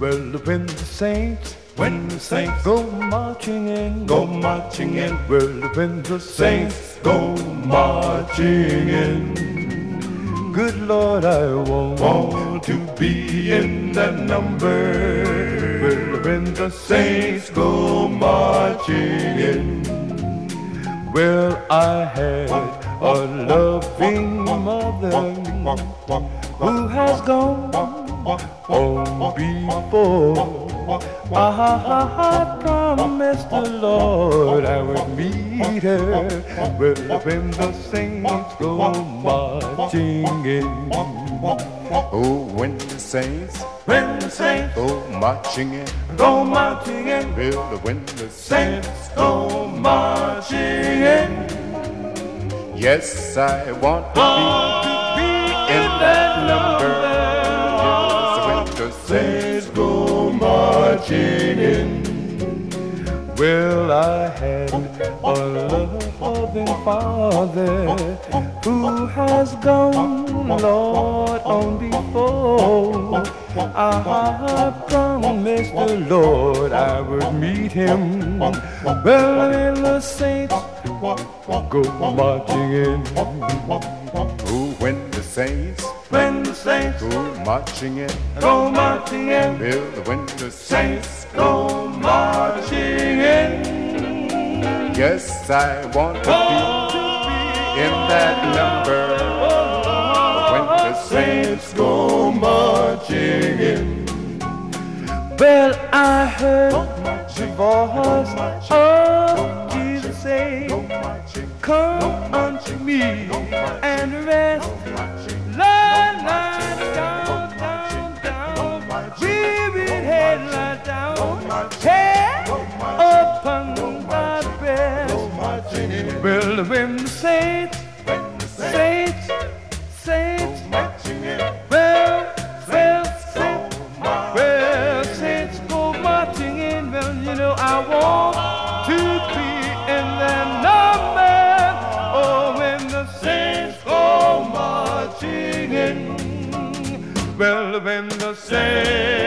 Well, when the saints go marching in, go marching in. well, when the saints go marching in, good Lord, I Want to be in that number. well, when the Saints go marching in. well, I had a loving mother who has gone on before. I promised the Lord I would meet her. Well, when the saints go marching in. Oh, when the saints go marching in, go marching in. well, when the Saints go marching in. yes, I want to be in that number. Yes, when the saints go marching in. Well, I had a loving father who has gone, Lord, on before. I promised the Lord I would meet him. Well, when the saints go marching in. Oh, when the saints go marching in, go marching in. well, when the Saints go marching in. yes, I want to be in that number. When the saints go marching in. Well, I heard the voice of Jesus say, come unto me and rest. Lie down, down, down. Weary head lie down. Head upon thy breast. Well, when the saints saints go marching in. Well, you know I want to be in that number. Oh, when the saints go marching in. Well, when the saints